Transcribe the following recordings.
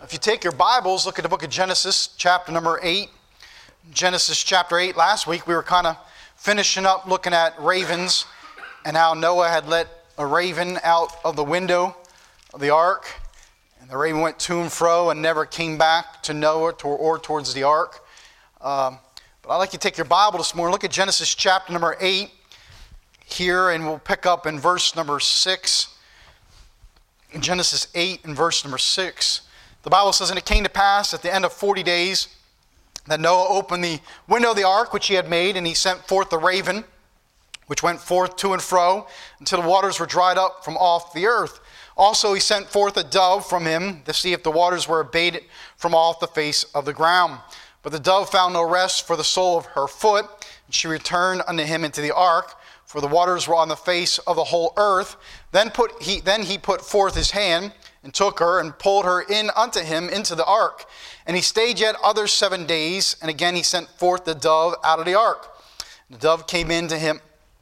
If you take your Bibles, look at the book of Genesis, chapter number 8. Genesis chapter 8. Last week we were kind of finishing up looking at ravens and how Noah had let a raven out of the window of the ark. And the raven went to and fro and never came back to Noah or towards the ark. But I'd like you to take your Bible this morning. Look at Genesis chapter number 8 here, and we'll pick up in verse number 6. In Genesis 8 and verse number 6. The Bible says, "And it came to pass at the end of 40 days that Noah opened the window of the ark which he had made, and he sent forth the raven, which went forth to and fro until the waters were dried up from off the earth. Also he sent forth a dove from him to see if the waters were abated from off the face of the ground. But the dove found no rest for the sole of her foot, and she returned unto him into the ark, for the waters were on the face of the whole earth. Then he put forth his hand, and took her, and pulled her in unto him into the ark. And he stayed yet other 7 days, and again he sent forth the dove out of the ark. The dove came into him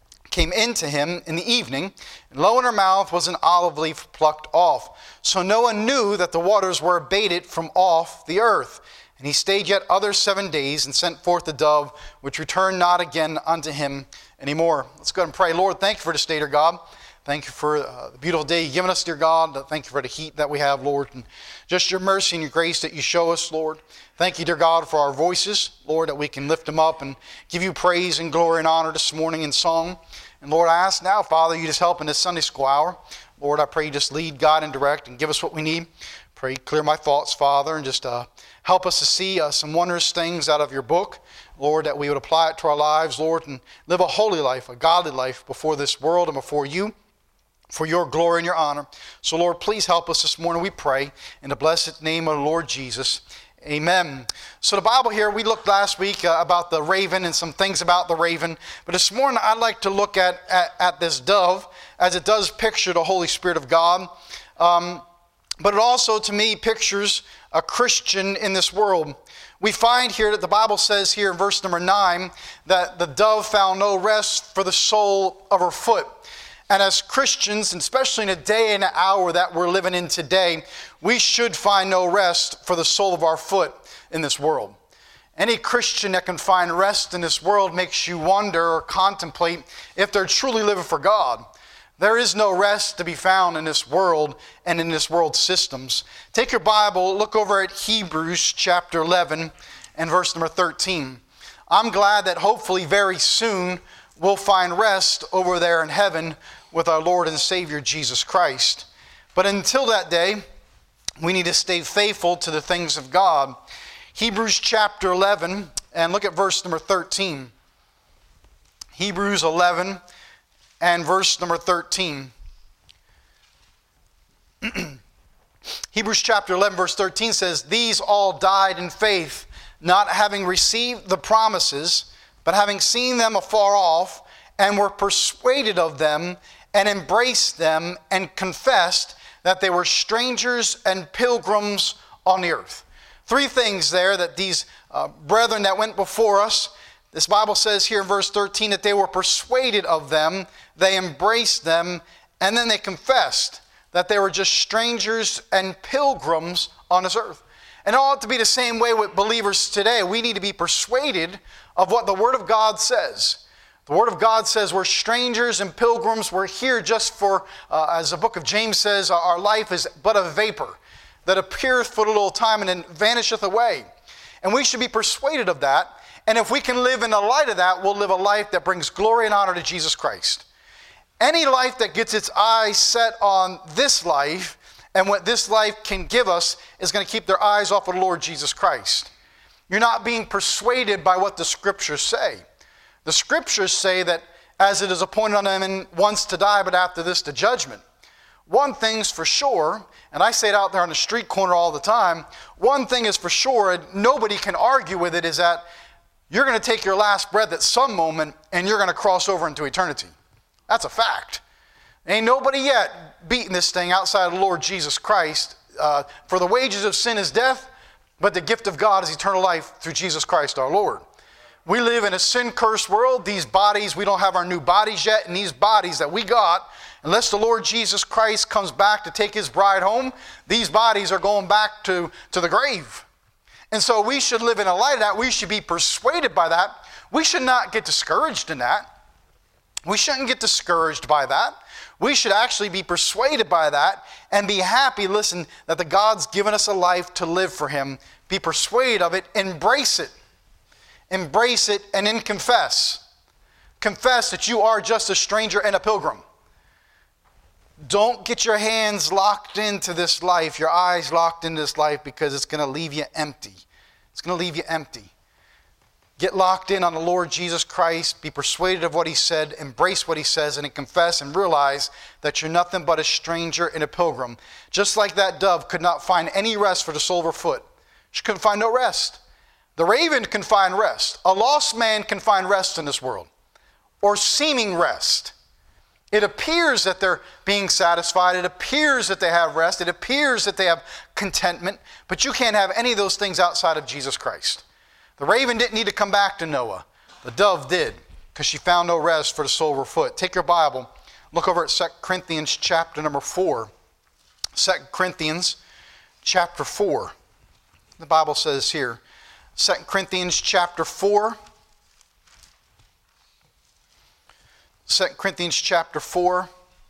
in the evening, and lo, in her mouth was an olive leaf plucked off. So Noah knew that the waters were abated from off the earth. And he stayed yet other 7 days, and sent forth the dove, which returned not again unto him anymore." Let's go ahead and pray. Lord, thank you for this day, dear God. Thank you for the beautiful day you've given us, dear God. Thank you for the heat that we have, Lord, and just your mercy and your grace that you show us, Lord. Thank you, dear God, for our voices, Lord, that we can lift them up and give you praise and glory and honor this morning in song. And Lord, I ask now, Father, you just help in this Sunday school hour. Lord, I pray you just lead, guide, and direct and give us what we need. Pray clear my thoughts, Father, and just help us to see some wondrous things out of your book, Lord, that we would apply it to our lives, Lord, and live a holy life, a godly life before this world and before you, for your glory and your honor. So, Lord, please help us this morning, we pray, in the blessed name of the Lord Jesus. Amen. So the Bible here, we looked last week about the raven and some things about the raven. But this morning, I'd like to look at this dove, as it does picture the Holy Spirit of God. But it also, to me, pictures a Christian in this world. We find here that the Bible says here in verse number 9 that the dove found no rest for the sole of her foot. And as Christians, and especially in a day and an hour that we're living in today, we should find no rest for the sole of our foot in this world. Any Christian that can find rest in this world makes you wonder or contemplate if they're truly living for God. There is no rest to be found in this world and in this world's systems. Take your Bible, look over at Hebrews chapter 11 and verse number 13. I'm glad that hopefully very soon we'll find rest over there in heaven with our Lord and Savior Jesus Christ. But until that day, we need to stay faithful to the things of God. Hebrews chapter 11, and look at verse number 13. Hebrews 11 and verse number 13. Hebrews chapter 11 verse 13 says, "These all died in faith, not having received the promises, but having seen them afar off, and were persuaded of them, and embraced them, and confessed that they were strangers and pilgrims on the earth." Three things there that these brethren that went before us, this Bible says here in verse 13 that they were persuaded of them, they embraced them, and then they confessed that they were just strangers and pilgrims on this earth. And it ought to be the same way with believers today. We need to be persuaded of what the Word of God says. The Word of God says we're strangers and pilgrims. We're here just for, as the book of James says, our life is but a vapor that appeareth for a little time and then vanisheth away. And we should be persuaded of that. And if we can live in the light of that, we'll live a life that brings glory and honor to Jesus Christ. Any life that gets its eyes set on this life and what this life can give us is going to keep their eyes off of the Lord Jesus Christ. You're not being persuaded by what the Scriptures say. The Scriptures say that as it is appointed unto them once to die, but after this the judgment. One thing's for sure, and I say it out there on the street corner all the time, one thing is for sure, and nobody can argue with it, is that you're going to take your last breath at some moment and you're going to cross over into eternity. That's a fact. Ain't nobody yet beating this thing outside of the Lord Jesus Christ. For the wages of sin is death, but the gift of God is eternal life through Jesus Christ our Lord. We live in a sin-cursed world. These bodies, we don't have our new bodies yet, and these bodies that we got Unless the Lord Jesus Christ comes back to take his bride home, these bodies are going back to the grave. And so we should live in a light of that. We should be persuaded by that. We should not get discouraged in that. We shouldn't get discouraged by that. We should actually be persuaded by that and be happy, listen, that the God's given us a life to live for him. Be persuaded of it. Embrace it. Embrace it and then confess. Confess that you are just a stranger and a pilgrim. Don't get your hands locked into this life, your eyes locked into this life, because it's going to leave you empty. It's going to leave you empty. Get locked in on the Lord Jesus Christ. Be persuaded of what he said. Embrace what he says, and then confess and realize that you're nothing but a stranger and a pilgrim. Just like that dove could not find any rest for the sole of her foot. She couldn't find no rest. The raven can find rest. A lost man can find rest in this world, or seeming rest. It appears that they're being satisfied. It appears that they have rest. It appears that they have contentment. But you can't have any of those things outside of Jesus Christ. The raven didn't need to come back to Noah. The dove did, because she found no rest for the sole of her foot. Take your Bible. Look over at 2 Corinthians chapter number 4. 2 Corinthians chapter 4. The Bible says here, 2 Corinthians chapter 4. 2 Corinthians chapter 4,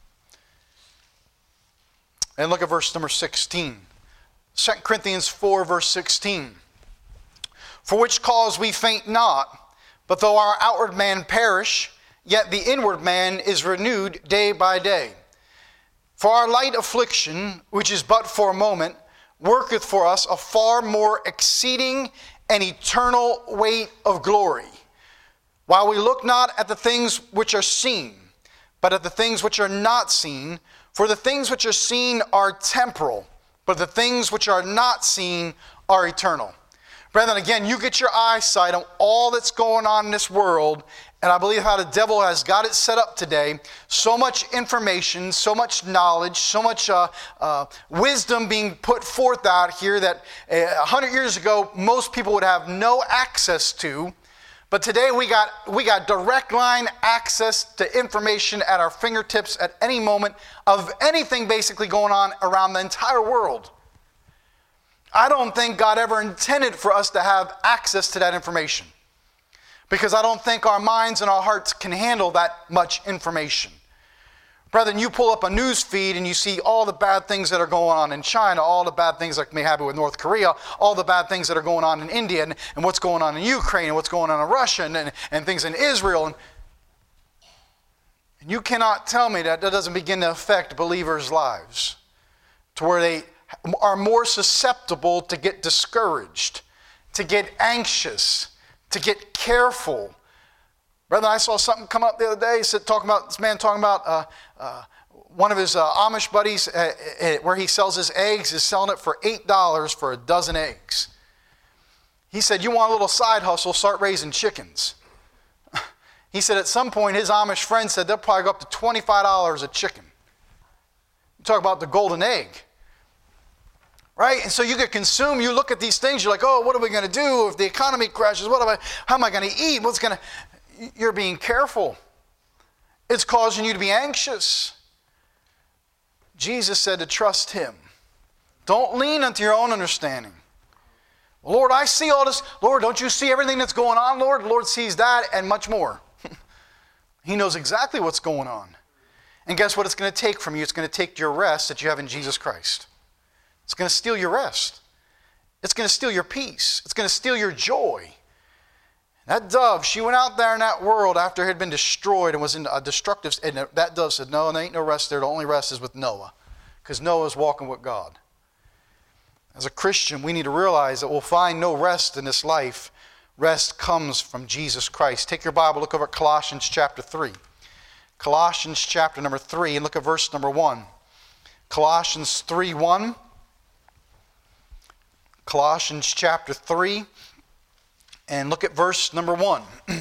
and look at verse number 16. 2 Corinthians 4, verse 16. For which cause we faint not, but though our outward man perish, yet the inward man is renewed day by day. For our light affliction, which is but for a moment, worketh for us a far more exceeding and eternal weight of glory. While we look not at the things which are seen, but at the things which are not seen. For the things which are seen are temporal, but the things which are not seen are eternal. Brethren, again, you get your eyesight on all that's going on in this world, and I believe how the devil has got it set up today. So much information, so much knowledge, so much wisdom being put forth out here that 100 years ago, most people would have no access to. But today we got direct line access to information at our fingertips at any moment of anything basically going on around the entire world. I don't think God ever intended for us to have access to that information, because I don't think our minds and our hearts can handle that much information. Brethren, you pull up a news feed and you see all the bad things that are going on in China, all the bad things that may happen with North Korea, all the bad things that are going on in India, and what's going on in Ukraine, and what's going on in Russia, and things in Israel. And you cannot tell me that doesn't begin to affect believers' lives to where they are more susceptible to get discouraged, to get anxious, to get careful. Brother, I saw something come up the other day. This man talking about one of his Amish buddies where he sells his eggs is selling it for $8 for a dozen eggs. He said, you want a little side hustle, start raising chickens. He said at some point his Amish friend said they'll probably go up to $25 a chicken. You talk about the golden egg. Right? And so you get consumed, you look at these things, you're like, oh, what are we going to do if the economy crashes? How am I going to eat? You're being careful. It's causing you to be anxious. Jesus said to trust him. Don't lean unto your own understanding. Lord, I see all this. Lord, don't you see everything that's going on, Lord? The Lord sees that and much more. He knows exactly what's going on. And guess what it's going to take from you? It's going to take your rest that you have in Jesus Christ. It's going to steal your rest. It's going to steal your peace. It's going to steal your joy. That dove, she went out there in that world after it had been destroyed and was in a destructive, and that dove said, no, there ain't no rest there. The only rest is with Noah, because Noah is walking with God. As a Christian, we need to realize that we'll find no rest in this life. Rest comes from Jesus Christ. Take your Bible, look over at Colossians chapter 3. Colossians chapter number 3, and look at verse number 1. Colossians 3:1. Colossians chapter 3. And look at verse number 1.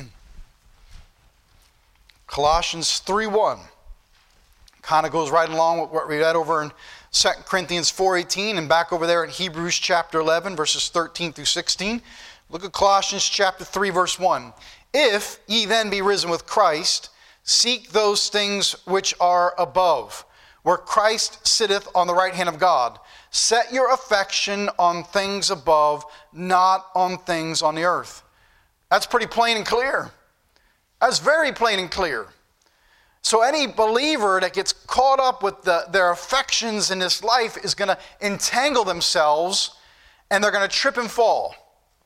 Colossians 3:1. Kind of goes right along with what we read over in 2 Corinthians 4:18 and back over there in Hebrews chapter 11, verses 13 through 16. Look at Colossians chapter 3, verse 1. If ye then be risen with Christ, Seek those things which are above, where Christ sitteth on the right hand of God. Set your affection on things above, not on things on the earth. That's pretty plain and clear. That's very plain and clear. So any believer that gets caught up with their affections in this life is going to entangle themselves, and they're going to trip and fall.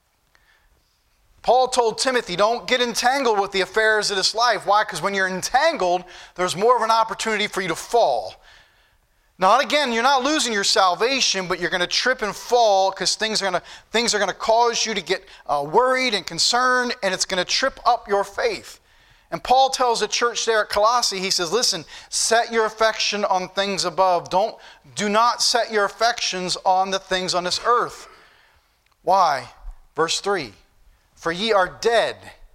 Paul told Timothy, don't get entangled with the affairs of this life. Why? Because when you're entangled, there's more of an opportunity for you to fall. Now, again, you're not losing your salvation, but you're going to trip and fall because things are going to cause you to get worried and concerned, and it's going to trip up your faith. And Paul tells the church there at Colossae, he says, listen, set your affection on things above. Do not set your affections on the things on this earth. Why? Verse 3, for ye are dead.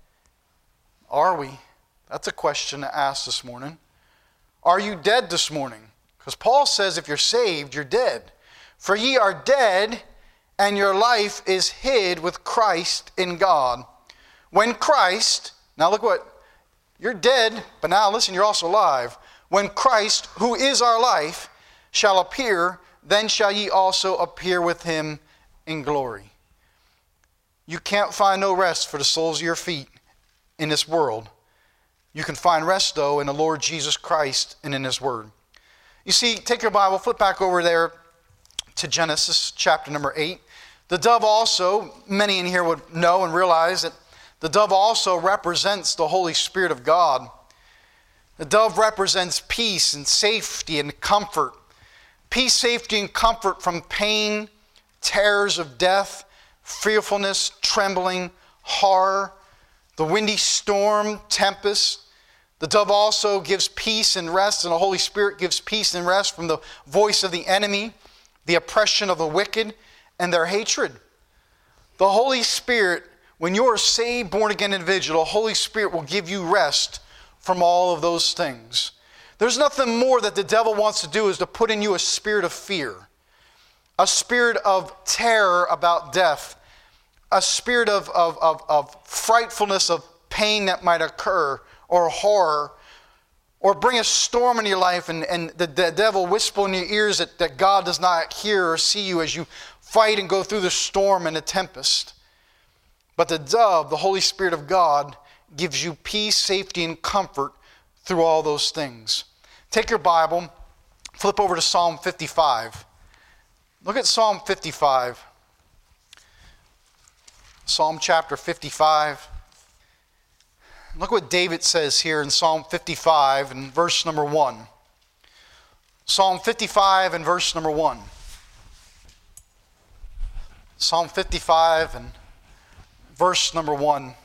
Are we? That's a question to ask this morning. Are you dead this morning? Because Paul says if you're saved, you're dead. For ye are dead, and your life is hid with Christ in God. When Christ, now look what, you're dead, but now listen, you're also alive. When Christ, who is our life, shall appear, then shall ye also appear with him in glory. You can't find no rest for the soles of your feet in this world. You can find rest, though, in the Lord Jesus Christ and in his word. You see, take your Bible, flip back over there to Genesis chapter number 8. The dove also, many in here would know and realize that the dove also represents the Holy Spirit of God. The dove represents peace and safety and comfort. Peace, safety, and comfort from pain, terrors of death, fearfulness, trembling, horror, the windy storm, tempest. The dove also gives peace and rest, and the Holy Spirit gives peace and rest from the voice of the enemy, the oppression of the wicked, and their hatred. The Holy Spirit, when you're a saved, born-again individual, the Holy Spirit will give you rest from all of those things. There's nothing more that the devil wants to do is to put in you a spirit of fear, a spirit of terror about death, a spirit of frightfulness of pain that might occur, or horror, or bring a storm in your life and the devil whisper in your ears that God does not hear or see you as you fight and go through the storm and the tempest. But the dove, the Holy Spirit of God, gives you peace, safety, and comfort through all those things. Take your Bible, flip over to Psalm 55. Look at Psalm 55. Psalm chapter 55. Look what David says here in Psalm 55 and verse number 1. Psalm 55 and verse number 1. Psalm 55 and verse number 1.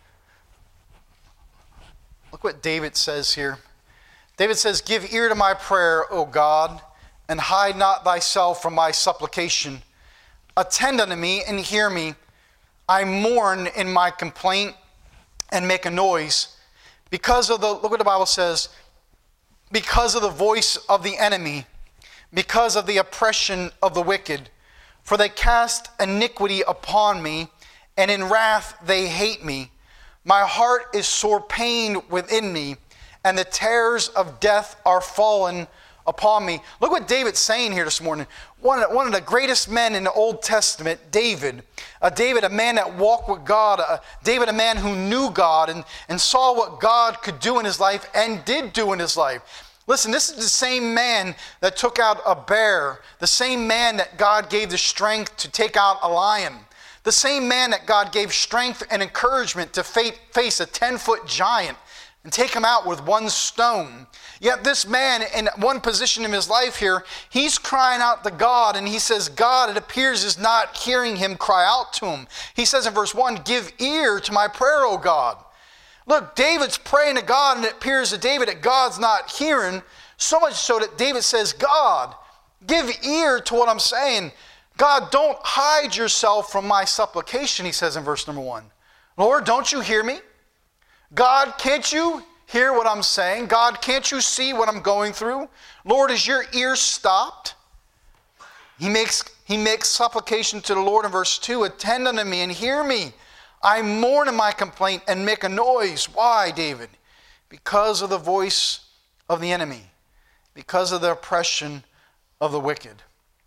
Look what David says here. David says, give ear to my prayer, O God, and hide not thyself from my supplication. Attend unto me and hear me. I mourn in my complaint and make a noise because of look what the Bible says, because of the voice of the enemy, because of the oppression of the wicked. For they cast iniquity upon me, and in wrath they hate me. My heart is sore pained within me, and the terrors of death are fallen upon me. Look what David's saying here this morning. One of the greatest men in the Old Testament, David. David, a man that walked with God. David, a man who knew God and saw what God could do in his life and did do in his life. Listen, this is the same man that took out a bear. The same man that God gave the strength to take out a lion. The same man that God gave strength and encouragement to face a 10-foot giant and take him out with one stone. Yet this man, in one position in his life here, he's crying out to God, and he says, God, it appears, is not hearing him cry out to him. He says in verse 1, give ear to my prayer, O God. Look, David's praying to God, and it appears to David that God's not hearing, so much so that David says, God, give ear to what I'm saying. God, don't hide yourself from my supplication, he says in verse number 1. Lord, don't you hear me? God, can't you hear what I'm saying? God, can't you see what I'm going through? Lord, is your ear stopped? He makes supplication to the Lord in verse 2. Attend unto me and hear me. I mourn in my complaint and make a noise. Why, David? because of the voice of the enemy, because of the oppression of the wicked.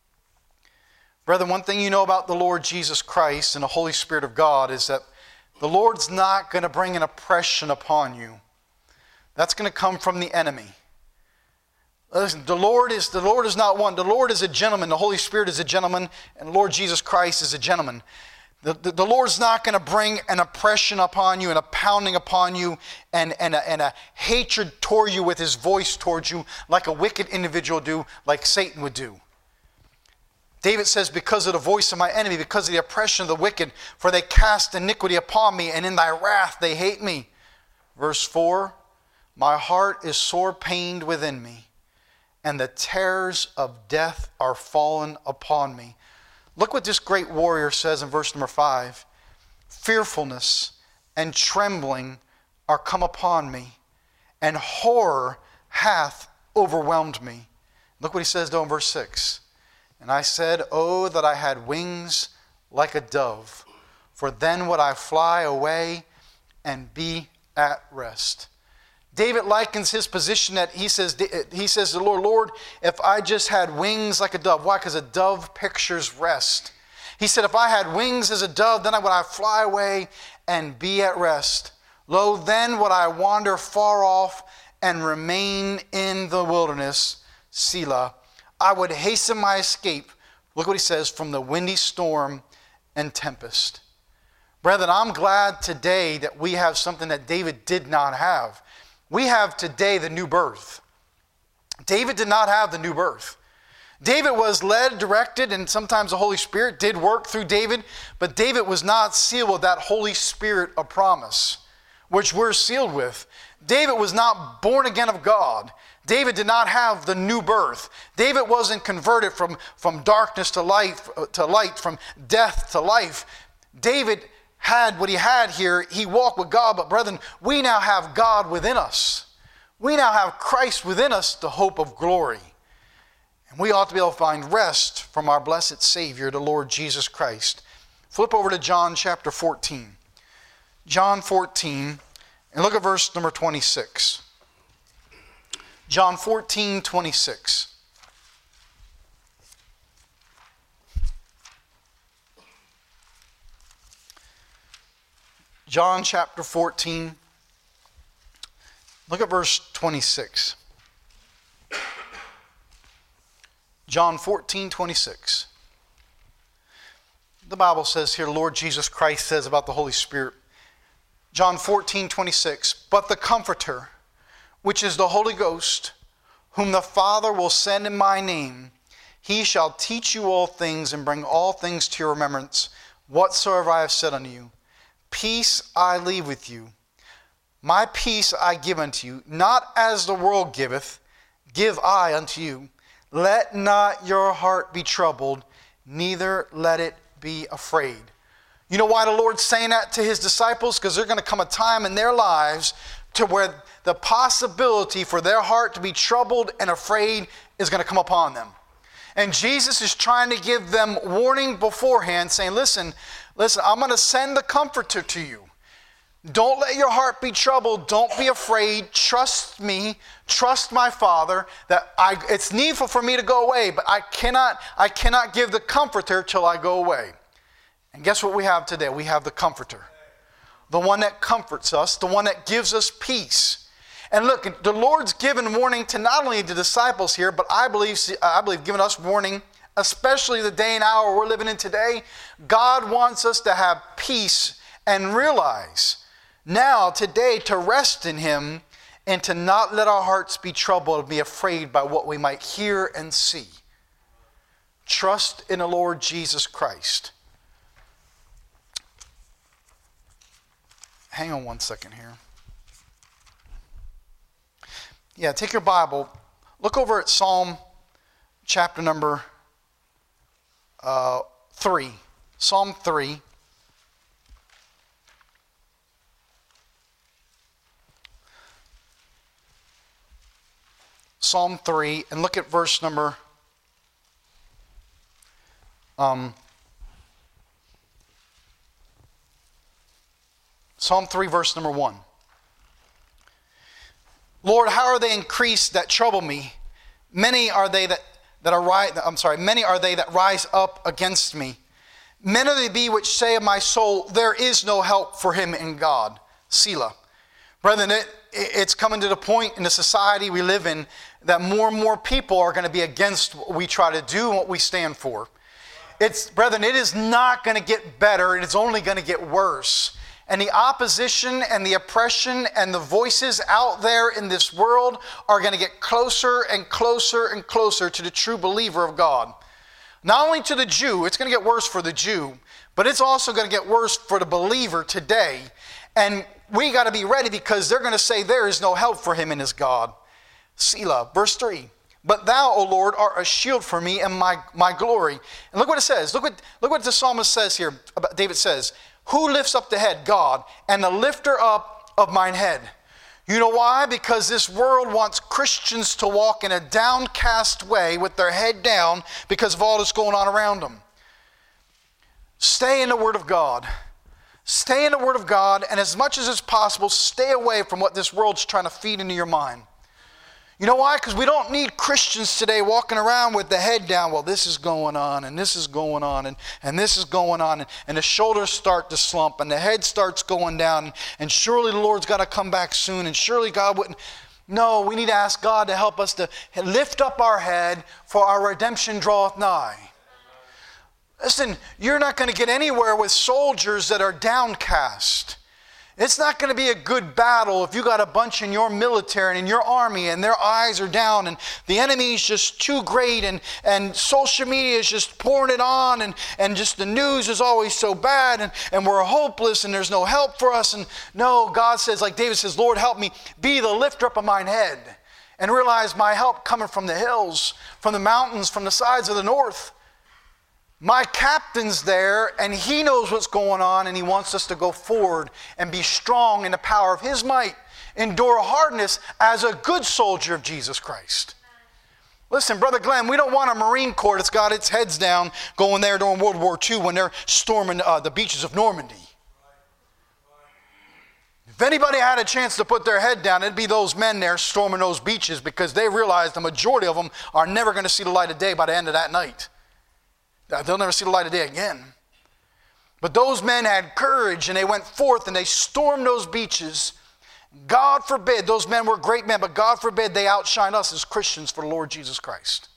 Brethren, one thing you know about the Lord Jesus Christ and the Holy Spirit of God is that the Lord's not going to bring an oppression upon you. That's going to come from the enemy. Listen, the Lord is not one. The Lord is a gentleman. The Holy Spirit is a gentleman. And the Lord Jesus Christ is a gentleman. The Lord's not going to bring an oppression upon you and a pounding upon you and a hatred toward you with his voice towards you like a wicked individual do, like Satan would do. David says, because of the voice of my enemy, because of the oppression of the wicked, for they cast iniquity upon me, and in thy wrath they hate me. Verse 4, my heart is sore pained within me, and the terrors of death are fallen upon me. Look what this great warrior says in verse number 5. Fearfulness and trembling are come upon me, and horror hath overwhelmed me. Look what he says though in verse 6. And I said, oh, that I had wings like a dove, for then would I fly away and be at rest. David likens his position that he says to the Lord, Lord, if I just had wings like a dove. Why? Because a dove pictures rest. He said, if I had wings as a dove, then would I fly away and be at rest. Lo, then would I wander far off and remain in the wilderness, Selah. I would hasten my escape, look what he says, from the windy storm and tempest. Brethren, I'm glad today that we have something that David did not have. We have today the new birth. David did not have the new birth. David was led, directed, and sometimes the Holy Spirit did work through David, but David was not sealed with that Holy Spirit of promise, which we're sealed with. David was not born again of God. David did not have the new birth. David wasn't converted from darkness to light, from death to life. David had what he had here. He walked with God, but brethren, we now have God within us. We now have Christ within us, the hope of glory. And we ought to be able to find rest from our blessed Savior, the Lord Jesus Christ. Flip over to John chapter 14. John 14, and look at verse number 26. John 14, 26. John chapter 14. Look at verse 26. John 14, 26. The Bible says here, Lord Jesus Christ says about the Holy Spirit. John 14, 26. But the Comforter, which is the Holy Ghost, whom the Father will send in my name, he shall teach you all things and bring all things to your remembrance, whatsoever I have said unto you. Peace I leave with you. My peace I give unto you, not as the world giveth, give I unto you. Let not your heart be troubled, neither let it be afraid. You know why the Lord's saying that to his disciples? Because there's going to come a time in their lives to where the possibility for their heart to be troubled and afraid is going to come upon them. And Jesus is trying to give them warning beforehand, saying, listen, I'm going to send the Comforter to you. Don't let your heart be troubled. Don't be afraid. Trust me. Trust my Father. It's needful for me to go away, but I cannot give the Comforter till I go away. And guess what we have today? We have the Comforter. The one that comforts us, the one that gives us peace. And look, the Lord's given warning to not only the disciples here, but I believe given us warning, especially the day and hour we're living in today. God wants us to have peace and realize now, today, to rest in him and to not let our hearts be troubled and be afraid by what we might hear and see. Trust in the Lord Jesus Christ. Hang on one second here. Yeah, take your Bible. Look over at Psalm chapter number 3. Psalm 3. Psalm 3, and look at verse number Psalm 3, verse number 1. Lord, how are they increased that trouble me? Many are they many are they that rise up against me. Many are they be which say of my soul, there is no help for him in God. Selah. Brethren, it's coming to the point in the society we live in that more and more people are going to be against what we try to do and what we stand for. Brethren, it is not going to get better. It is only going to get worse. And the opposition and the oppression and the voices out there in this world are going to get closer and closer and closer to the true believer of God. Not only to the Jew, it's going to get worse for the Jew, but it's also going to get worse for the believer today. And we got to be ready because they're going to say there is no help for him in his God. Selah. Verse 3. But thou, O Lord, art a shield for me and my glory. And look what it says. Look what the psalmist says here. David says, who lifts up the head? God, and the lifter up of mine head. You know why? Because this world wants Christians to walk in a downcast way with their head down because of all that's going on around them. Stay in the Word of God. Stay in the Word of God, and as much as it's possible, stay away from what this world's trying to feed into your mind. You know why? Because we don't need Christians today walking around with the head down. Well, this is going on, and this is going on, and this is going on. And the shoulders start to slump, and the head starts going down. And surely the Lord's got to come back soon, and surely God wouldn't. No, we need to ask God to help us to lift up our head, for our redemption draweth nigh. Listen, you're not going to get anywhere with soldiers that are downcast. It's not going to be a good battle if you got a bunch in your military and in your army and their eyes are down and the enemy is just too great and social media is just pouring it on and just the news is always so bad and we're hopeless and there's no help for us. And no, God says, like David says, Lord, help me be the lifter up of mine head and realize my help coming from the hills, from the mountains, from the sides of the north. My captain's there, and he knows what's going on, and he wants us to go forward and be strong in the power of his might, endure hardness as a good soldier of Jesus Christ. Listen, Brother Glenn, we don't want a Marine Corps that's got its heads down going there during World War II when they're storming the beaches of Normandy. If anybody had a chance to put their head down, it'd be those men there storming those beaches because they realize the majority of them are never going to see the light of day by the end of that night. They'll never see the light of day again. But those men had courage and they went forth and they stormed those beaches. God forbid, those men were great men, but God forbid they outshine us as Christians for the Lord Jesus Christ.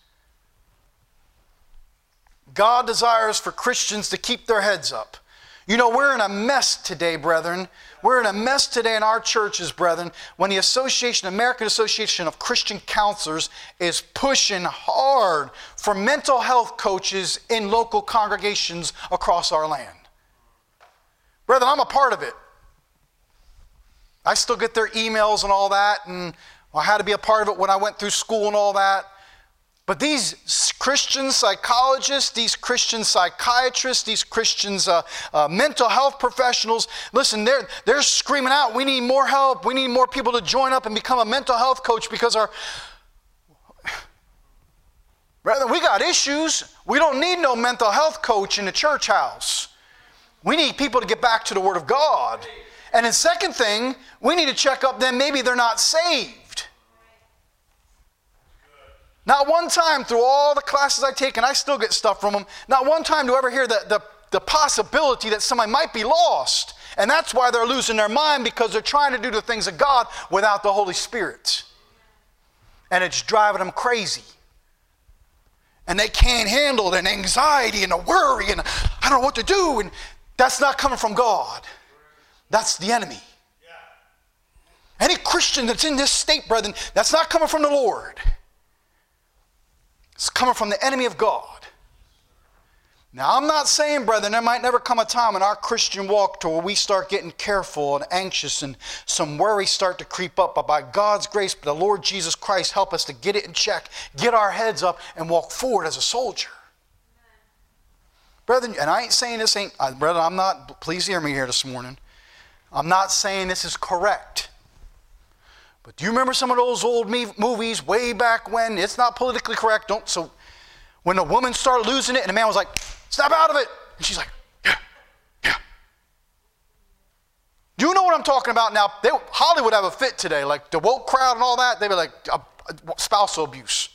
God desires for Christians to keep their heads up. You know, we're in a mess today, brethren. We're in a mess today in our churches, brethren, when the American Association of Christian Counselors is pushing hard for mental health coaches in local congregations across our land. Brethren, I'm a part of it. I still get their emails and all that, and I had to be a part of it when I went through school and all that. But these Christian psychologists, these Christian psychiatrists, these Christians mental health professionals, listen, they're screaming out, we need more help. We need more people to join up and become a mental health coach because brethren, we got issues. We don't need no mental health coach in the church house. We need people to get back to the Word of God. And the second thing, we need to check up them, maybe they're not saved. Not one time through all the classes I take, and I still get stuff from them, not one time do I ever hear the possibility that somebody might be lost. And that's why they're losing their mind, because they're trying to do the things of God without the Holy Spirit. And it's driving them crazy. And they can't handle it, and anxiety and the worry, and I don't know what to do. And that's not coming from God. That's the enemy. Any Christian that's in this state, brethren, that's not coming from the Lord. It's coming from the enemy of God. Now, I'm not saying, brethren, there might never come a time in our Christian walk to where we start getting careful and anxious and some worries start to creep up. But by God's grace, the Lord Jesus Christ help us to get it in check, get our heads up, and walk forward as a soldier. Brethren, and I ain't saying this brethren, I'm not, please hear me here this morning. I'm not saying this is correct. But do you remember some of those old movies way back when? It's not politically correct. So when the woman started losing it and the man was like, snap out of it. And she's like, yeah. Do you know what I'm talking about now, Hollywood have a fit today, like the woke crowd and all that, they'd be like spousal abuse.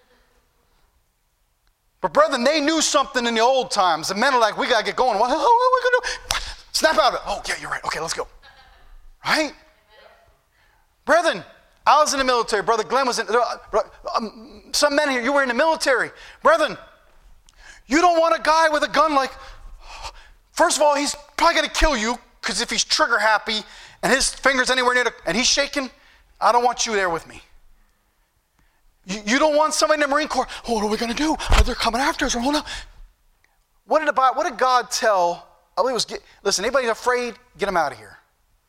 But brethren, they knew something in the old times. The men are like, we got to get going. What are we going to do? Snap out of it. Oh, yeah, you're right. Okay, let's go. Right? Brethren, I was in the military. Brother Glenn was in, some men here, you were in the military. Brethren, you don't want a guy with a gun like, first of all, he's probably going to kill you, because if he's trigger happy and his finger's anywhere near and he's shaking, I don't want you there with me. You don't want somebody in the Marine Corps, what are we going to do? They're coming after us. Oh, no. What did God tell? I believe it was, listen, anybody afraid, get them out of here.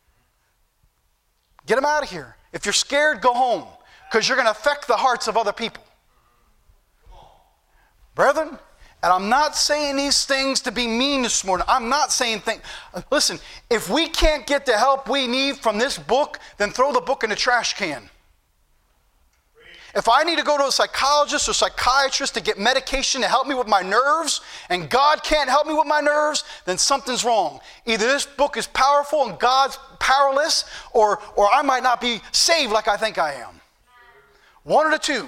Get them out of here. If you're scared, go home, because you're going to affect the hearts of other people. Brethren, and I'm not saying these things to be mean this morning. I'm not saying things. Listen, if we can't get the help we need from this book, then throw the book in the trash can. If I need to go to a psychologist or psychiatrist to get medication to help me with my nerves, and God can't help me with my nerves, then something's wrong. Either this book is powerful and God's powerless, or I might not be saved like I think I am. One of the two.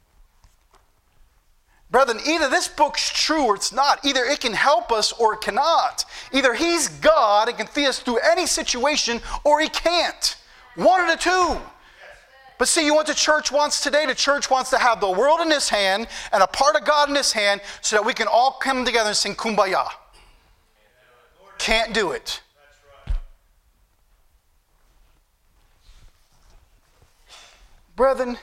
Brethren, either this book's true or it's not. Either it can help us or it cannot. Either he's God and can see us through any situation, or he can't. One of the two. But see, you know what the church wants today? The church wants to have the world in this hand and a part of God in this hand so that we can all come together and sing Kumbaya. Can't do it. Brethren,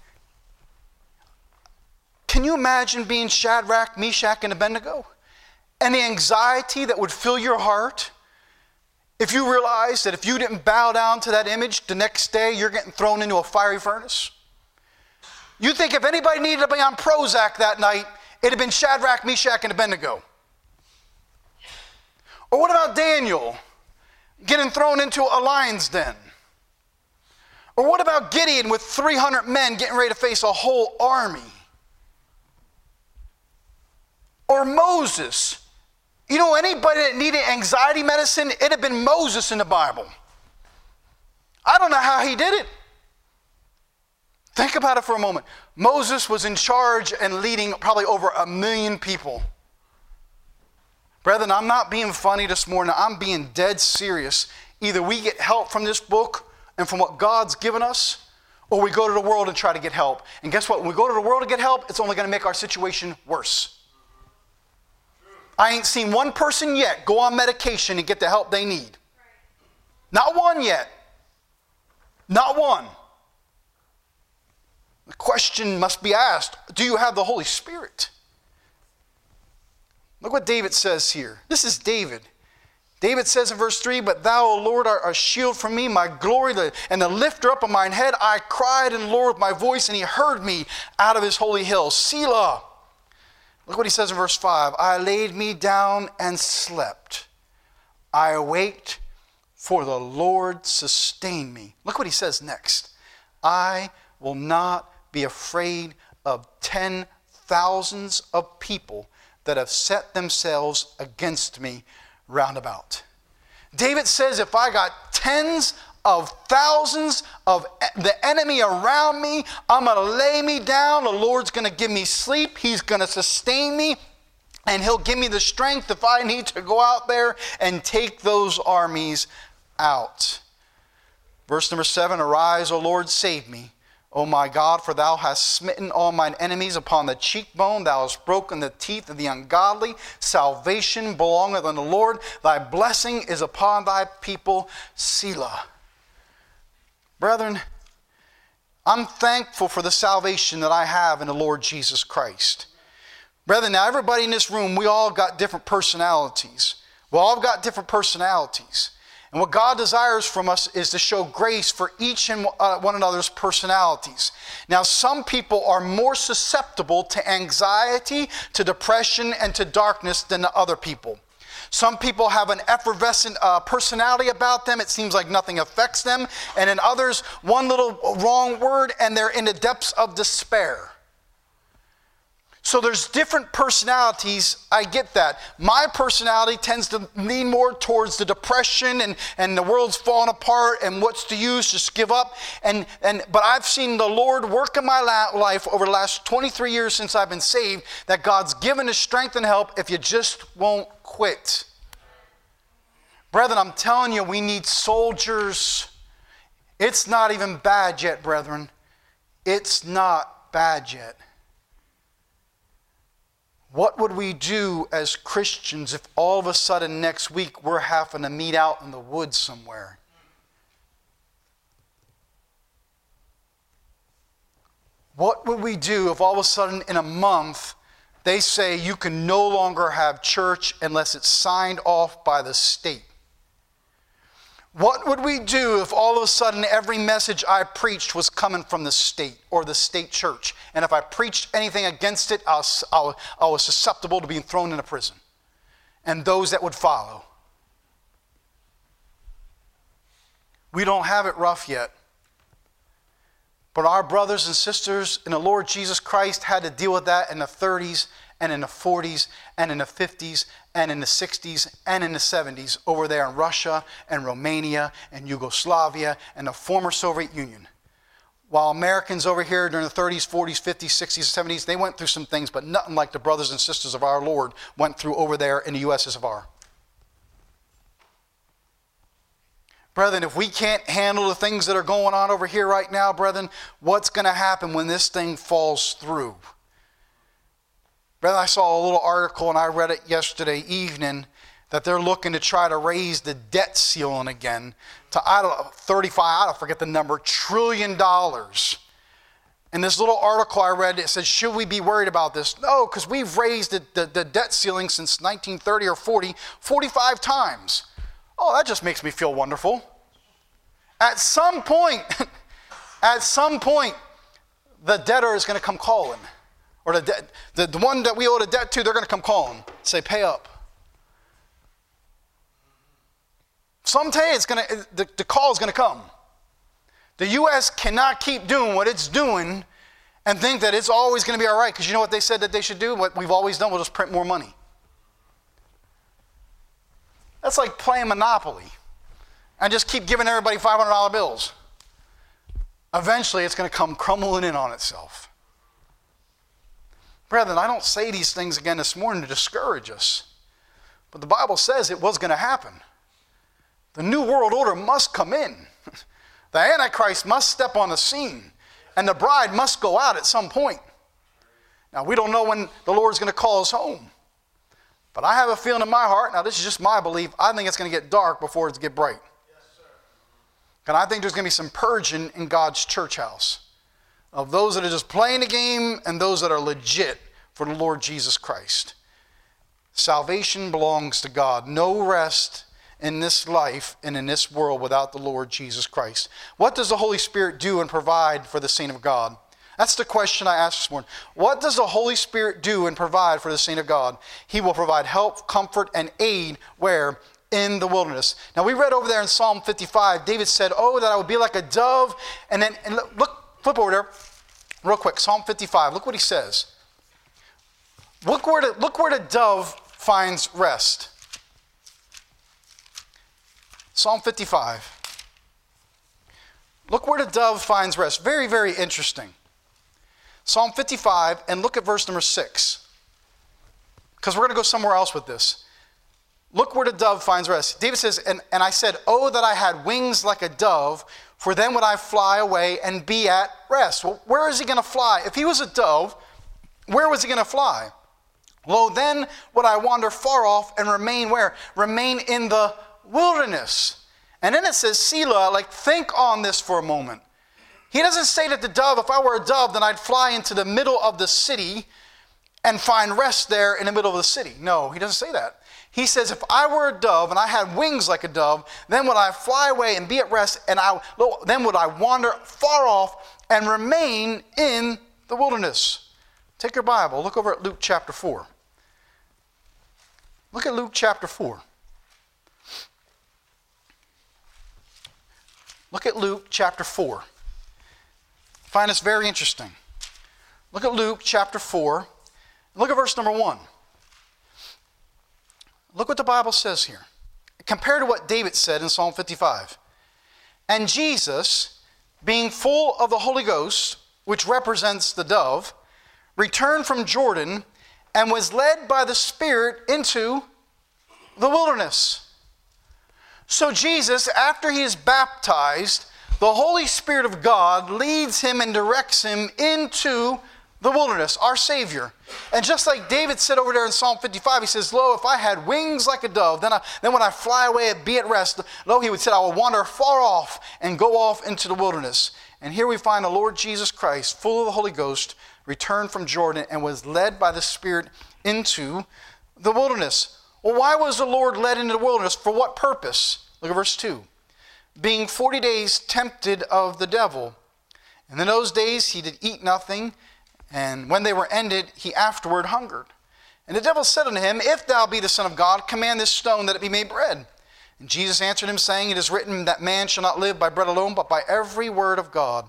can you imagine being Shadrach, Meshach, and Abednego? And the anxiety that would fill your heart if you realize that if you didn't bow down to that image, the next day you're getting thrown into a fiery furnace? You think if anybody needed to be on Prozac that night, it'd have been Shadrach, Meshach, and Abednego. Or what about Daniel getting thrown into a lion's den? Or what about Gideon with 300 men getting ready to face a whole army? Or Moses. You know, anybody that needed anxiety medicine, it'd have been Moses in the Bible. I don't know how he did it. Think about it for a moment. Moses was in charge and leading probably over 1 million people. Brethren, I'm not being funny this morning. I'm being dead serious. Either we get help from this book and from what God's given us, or we go to the world and try to get help. And guess what? When we go to the world to get help, it's only going to make our situation worse. I ain't seen one person yet go on medication and get the help they need. Not one yet. Not one. The question must be asked, do you have the Holy Spirit? Look what David says here. This is David. David says in verse 3, but thou, O Lord, art a shield for me, my glory, and the lifter up of mine head. I cried in the Lord with my voice, and he heard me out of his holy hill. Selah. Look what he says in verse 5. I laid me down and slept. I awaked, for the Lord sustained me. Look what he says next. I will not be afraid of 10,000s of people that have set themselves against me round about. David says, if I got tens of thousands of the enemy around me, I'm going to lay me down. The Lord's going to give me sleep. He's going to sustain me. And he'll give me the strength if I need to go out there and take those armies out. Verse number 7, arise, O Lord, save me. O my God, for thou hast smitten all mine enemies upon the cheekbone. Thou hast broken the teeth of the ungodly. Salvation belongeth unto the Lord. Thy blessing is upon thy people. Selah. Brethren, I'm thankful for the salvation that I have in the Lord Jesus Christ. Brethren, now everybody in this room, we all got different personalities. We all got different personalities. And what God desires from us is to show grace for each and one another's personalities. Now, some people are more susceptible to anxiety, to depression, and to darkness than the other people. Some people have an effervescent personality about them. It seems like nothing affects them. And in others, one little wrong word and they're in the depths of despair. So there's different personalities. I get that. My personality tends to lean more towards the depression and the world's falling apart and what's to use, just give up. But I've seen the Lord work in my life over the last 23 years since I've been saved, that God's given us strength and help if you just won't quit. Brethren, I'm telling you, we need soldiers. It's not even bad yet, brethren. It's not bad yet. What would we do as Christians if all of a sudden next week we're having to meet out in the woods somewhere? What would we do if all of a sudden in a month they say you can no longer have church unless it's signed off by the state? What would we do if all of a sudden every message I preached was coming from the state or the state church? And if I preached anything against it, I was susceptible to being thrown into prison. And those that would follow. We don't have it rough yet. But our brothers and sisters in the Lord Jesus Christ had to deal with that in the 30s and in the 40s and in the 50s and in the 60s and in the 70s over there in Russia and Romania and Yugoslavia and the former Soviet Union. While Americans over here during the 30s, 40s, 50s, 60s, 70s, they went through some things, but nothing like the brothers and sisters of our Lord went through over there in the USSR. Brethren, if we can't handle the things that are going on over here right now, brethren, what's going to happen when this thing falls through? Brethren, I saw a little article, and I read it yesterday evening, that they're looking to try to raise the debt ceiling again to, I forget the number, $1 trillion. And this little article I read, it said, should we be worried about this? No, because we've raised the debt ceiling since 1930 or 45 times. Oh, that just makes me feel wonderful. At some point, the debtor is going to come calling. Or the one that we owe the debt to, they're going to come calling, say, pay up. Someday the call is going to come. The U.S. cannot keep doing what it's doing and think that it's always going to be all right. Because you know what they said that they should do? What we've always done, we'll just print more money. That's like playing Monopoly and just keep giving everybody $500 bills. Eventually, it's going to come crumbling in on itself. Brethren, I don't say these things again this morning to discourage us. But the Bible says it was going to happen. The New World Order must come in. The Antichrist must step on the scene. And the bride must go out at some point. Now, we don't know when the Lord's going to call us home. But I have a feeling in my heart, now this is just my belief, I think it's going to get dark before it gets bright. Yes, sir. And I think there's going to be some purging in God's church house of those that are just playing the game and those that are legit for the Lord Jesus Christ. Salvation belongs to God. No rest in this life and in this world without the Lord Jesus Christ. What does the Holy Spirit do and provide for the saint of God? That's the question I asked this morning. What does the Holy Spirit do and provide for the saint of God? He will provide help, comfort, and aid where? In the wilderness. Now we read over there in Psalm 55, David said, oh, that I would be like a dove. And look, flip over there real quick. Psalm 55, look what he says. Look where the dove finds rest. Psalm 55. Look where the dove finds rest. Very, very interesting. Psalm 55, and look at verse number 6. Because we're going to go somewhere else with this. Look where the dove finds rest. David says, and I said, oh, that I had wings like a dove, for then would I fly away and be at rest. Well, where is he going to fly? If he was a dove, where was he going to fly? Lo, then would I wander far off and remain where? Remain in the wilderness. And then it says, Selah, like think on this for a moment. He doesn't say that the dove, if I were a dove, then I'd fly into the middle of the city and find rest there in the middle of the city. No, he doesn't say that. He says, if I were a dove and I had wings like a dove, then would I fly away and be at rest, and then would I wander far off and remain in the wilderness. Take your Bible, look over at Luke chapter 4. Look at Luke chapter 4. Look at Luke chapter 4. I find this very interesting. Look at Luke chapter 4, Look at verse number 1. Look what the Bible says here. Compared to what David said in Psalm 55. And Jesus, being full of the Holy Ghost, which represents the dove, returned from Jordan and was led by the Spirit into the wilderness. So Jesus, after he is baptized, the Holy Spirit of God leads him and directs him into the wilderness, our Savior. And just like David said over there in Psalm 55, he says, lo, if I had wings like a dove, then when I fly away and be at rest, lo, he would say, I will wander far off and go off into the wilderness. And here we find the Lord Jesus Christ, full of the Holy Ghost, returned from Jordan and was led by the Spirit into the wilderness. Well, why was the Lord led into the wilderness? For what purpose? Look at verse 2. Being 40 days tempted of the devil. And in those days he did eat nothing, and when they were ended, he afterward hungered. And the devil said unto him, If thou be the Son of God, command this stone that it be made bread. And Jesus answered him, saying, It is written that man shall not live by bread alone, but by every word of God.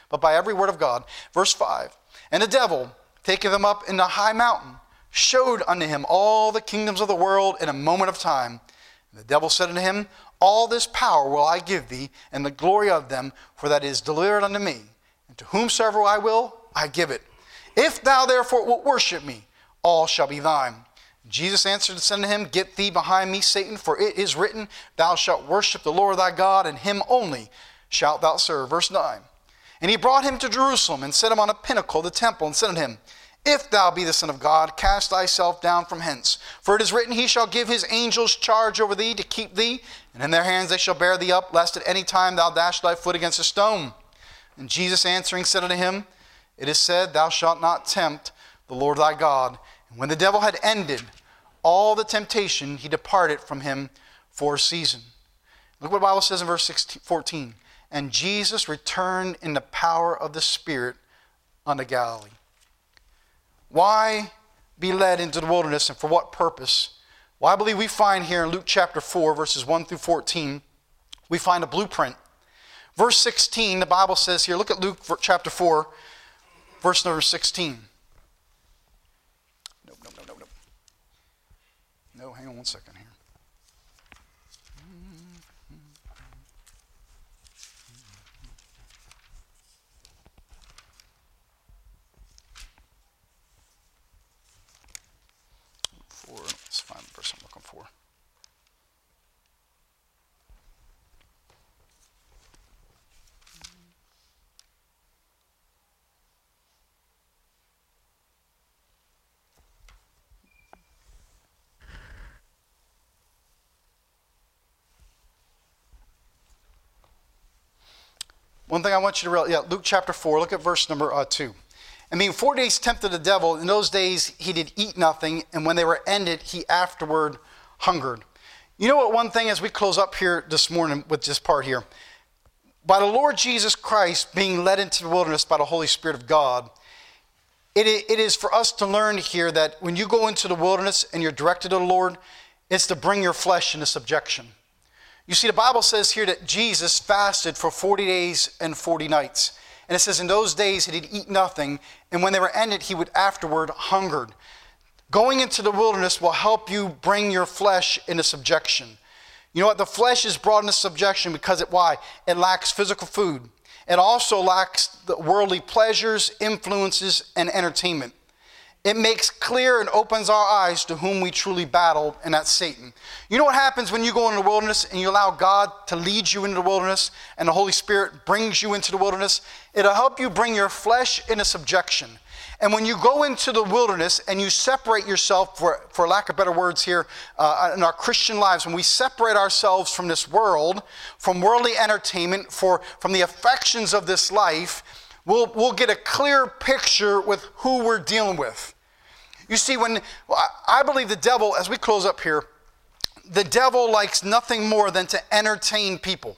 Verse 5. And the devil, taking them up in a high mountain, showed unto him all the kingdoms of the world in a moment of time. And the devil said unto him, All this power will I give thee, and the glory of them, for that is delivered unto me. And to whomsoever I will, I give it. If thou therefore wilt worship me, all shall be thine. Jesus answered and said unto him, Get thee behind me, Satan, for it is written, Thou shalt worship the Lord thy God, and him only shalt thou serve. Verse 9. And he brought him to Jerusalem, and set him on a pinnacle of the temple, and said unto him, If thou be the Son of God, cast thyself down from hence. For it is written, He shall give his angels charge over thee, to keep thee, and in their hands they shall bear thee up, lest at any time thou dash thy foot against a stone. And Jesus answering said unto him, It is said, Thou shalt not tempt the Lord thy God. And when the devil had ended all the temptation, he departed from him for a season. Look what the Bible says in verse 14. And Jesus returned in the power of the Spirit unto Galilee. Why be led into the wilderness, and for what purpose? Well, I believe we find here in Luke chapter 4, verses 1 through 14, we find a blueprint. Verse 16, the Bible says here, look at Luke chapter 4, verse number 16. No, hang on one second here. Let's find the verse I'm looking for. One thing I want you to realize, Luke chapter 4, look at verse number 2. And being 4 days tempted the devil, in those days he did eat nothing, and when they were ended, he afterward hungered. You know what, one thing as we close up here this morning with this part here, by the Lord Jesus Christ being led into the wilderness by the Holy Spirit of God, it is for us to learn here that when you go into the wilderness and you're directed to the Lord, it's to bring your flesh into subjection. You see, the Bible says here that Jesus fasted for 40 days and 40 nights. And it says in those days he did eat nothing, and when they were ended, he would afterward hungered. Going into the wilderness will help you bring your flesh into subjection. You know what? The flesh is brought into subjection because why? It lacks physical food. It also lacks the worldly pleasures, influences, and entertainment. It makes clear and opens our eyes to whom we truly battle, and that's Satan. You know what happens when you go into the wilderness and you allow God to lead you into the wilderness and the Holy Spirit brings you into the wilderness? It'll help you bring your flesh into subjection. And when you go into the wilderness and you separate yourself, for lack of better words here, in our Christian lives, when we separate ourselves from this world, from worldly entertainment, from the affections of this life, we'll get a clear picture with who we're dealing with. You see, I believe the devil, as we close up here, the devil likes nothing more than to entertain people.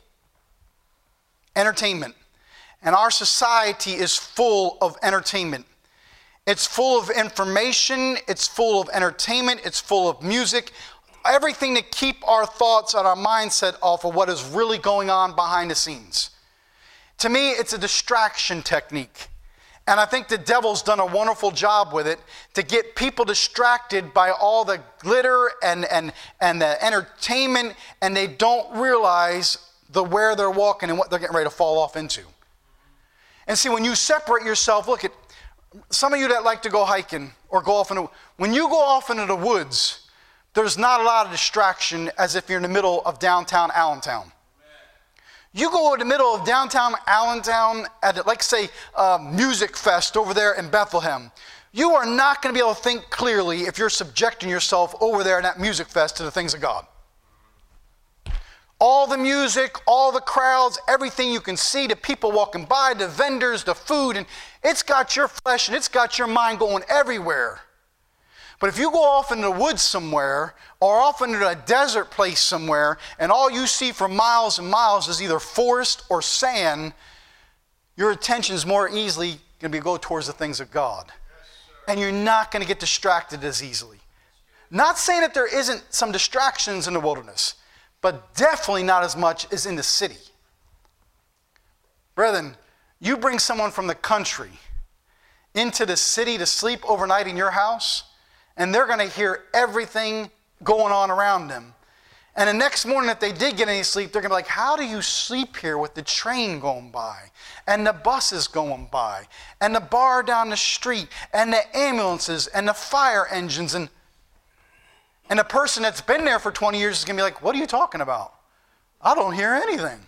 Entertainment. And our society is full of entertainment. It's full of information, it's full of entertainment, it's full of music, everything to keep our thoughts and our mindset off of what is really going on behind the scenes. To me, it's a distraction technique. And I think the devil's done a wonderful job with it to get people distracted by all the glitter and the entertainment, and they don't realize where they're walking and what they're getting ready to fall off into. And see, when you separate yourself, look at some of you that like to go hiking or go off when you go off into the woods, there's not a lot of distraction as if you're in the middle of downtown Allentown. You go in the middle of downtown Allentown at, like, say, Music Fest over there in Bethlehem. You are not going to be able to think clearly if you're subjecting yourself over there in that Music Fest to the things of God. All the music, all the crowds, everything you can see, the people walking by, the vendors, the food, and it's got your flesh and it's got your mind going everywhere. But if you go off into the woods somewhere or off into a desert place somewhere and all you see for miles and miles is either forest or sand, your attention is more easily going to go towards the things of God. And you're not going to get distracted as easily. Not saying that there isn't some distractions in the wilderness, but definitely not as much as in the city. Brethren, you bring someone from the country into the city to sleep overnight in your house, and they're going to hear everything going on around them. And the next morning, if they did get any sleep, they're going to be like, how do you sleep here with the train going by, and the buses going by, and the bar down the street, and the ambulances, and the fire engines? And the person that's been there for 20 years is going to be like, what are you talking about? I don't hear anything.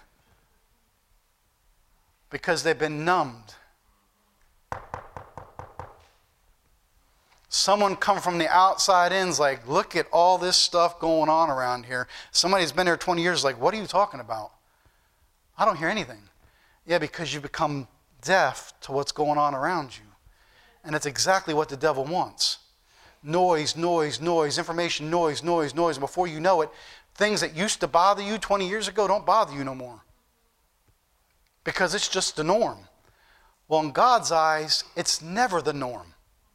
Because they've been numbed. Someone come from the outside in is like, look at all this stuff going on around here. Somebody who's been there 20 years is like, what are you talking about? I don't hear anything. Yeah, because you become deaf to what's going on around you. And it's exactly what the devil wants. Noise, noise, noise, information, noise, noise, noise. And before you know it, things that used to bother you 20 years ago don't bother you no more. Because it's just the norm. Well, in God's eyes, it's never the norm.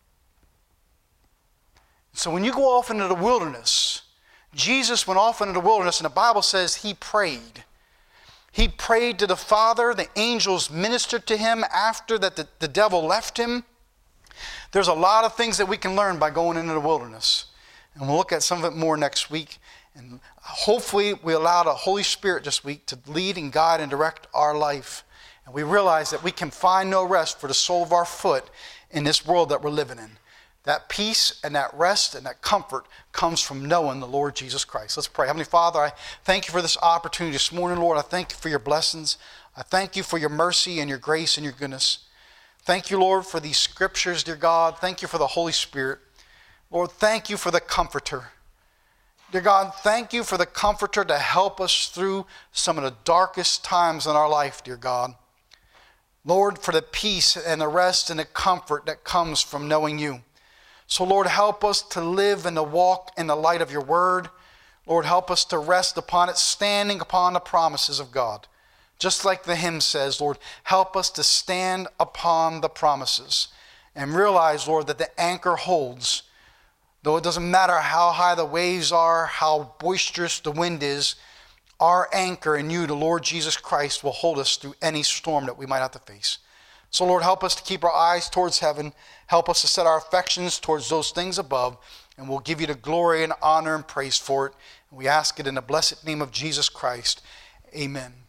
So when you go off into the wilderness, Jesus went off into the wilderness, and the Bible says he prayed. He prayed to the Father. The angels ministered to him after that the devil left him. There's a lot of things that we can learn by going into the wilderness. And we'll look at some of it more next week. And hopefully we allow the Holy Spirit this week to lead and guide and direct our life. And we realize that we can find no rest for the sole of our foot in this world that we're living in. That peace and that rest and that comfort comes from knowing the Lord Jesus Christ. Let's pray. Heavenly Father, I thank you for this opportunity this morning, Lord. I thank you for your blessings. I thank you for your mercy and your grace and your goodness. Thank you, Lord, for these scriptures, dear God. Thank you for the Holy Spirit. Lord, thank you for the Comforter. Dear God, thank you for the Comforter to help us through some of the darkest times in our life, dear God. Lord, for the peace and the rest and the comfort that comes from knowing you. So, Lord, help us to live and to walk in the light of your word. Lord, help us to rest upon it, standing upon the promises of God. Just like the hymn says, Lord, help us to stand upon the promises and realize, Lord, that the anchor holds. Though it doesn't matter how high the waves are, how boisterous the wind is, our anchor in you, the Lord Jesus Christ, will hold us through any storm that we might have to face. So, Lord, help us to keep our eyes towards heaven. Help us to set our affections towards those things above. And we'll give you the glory and honor and praise for it. And we ask it in the blessed name of Jesus Christ. Amen.